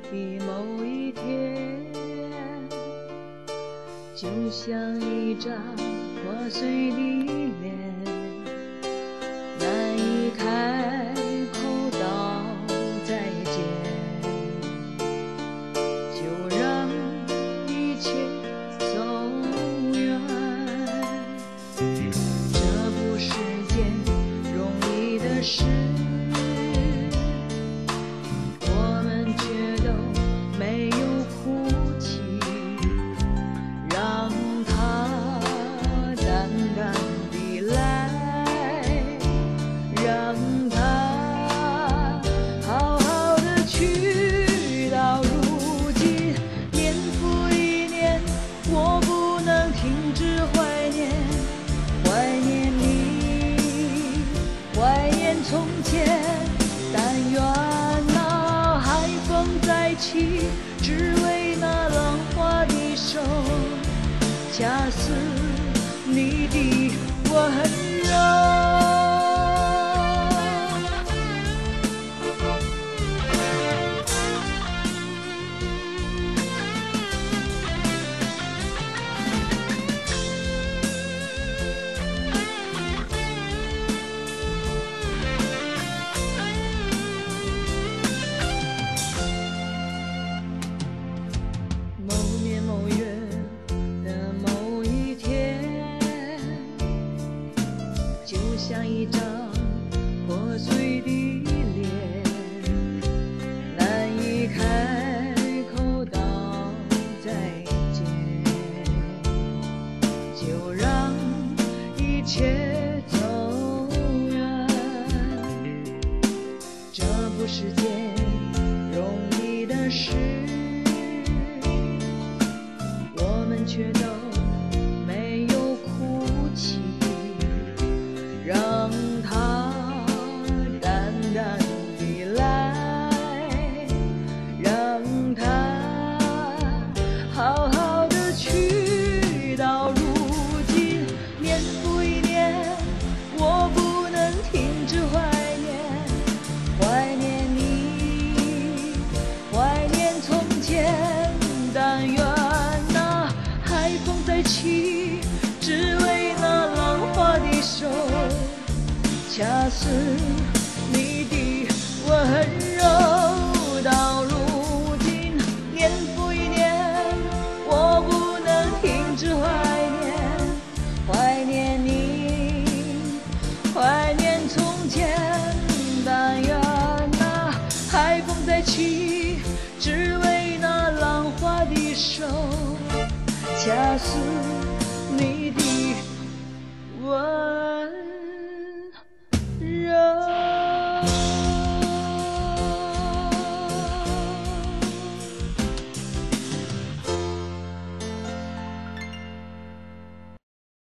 的某一天，就像一张破碎的脸，难以开口道再见，就让一切走远。这不是件容易的事，我们却都没有哭泣，让它淡淡地来，让它好好的去。到如今年复一年，我不能停止怀念，怀念你，怀念从前。但愿那海风再起，只为那浪花的手，恰似你的温柔。某年某月的某一天，就像一张破碎的脸，难以开口道再见，就让一切走远。这不是件容易的事，我们却都没有哭泣，让它淡淡地来，让它好好的去。到如今年复一年，我不能停止怀念，怀念你，怀念从前。但愿那海风再起，只为那浪花的手，恰似你的温柔。到如今年复一年，我不能停止怀念，怀念你，怀念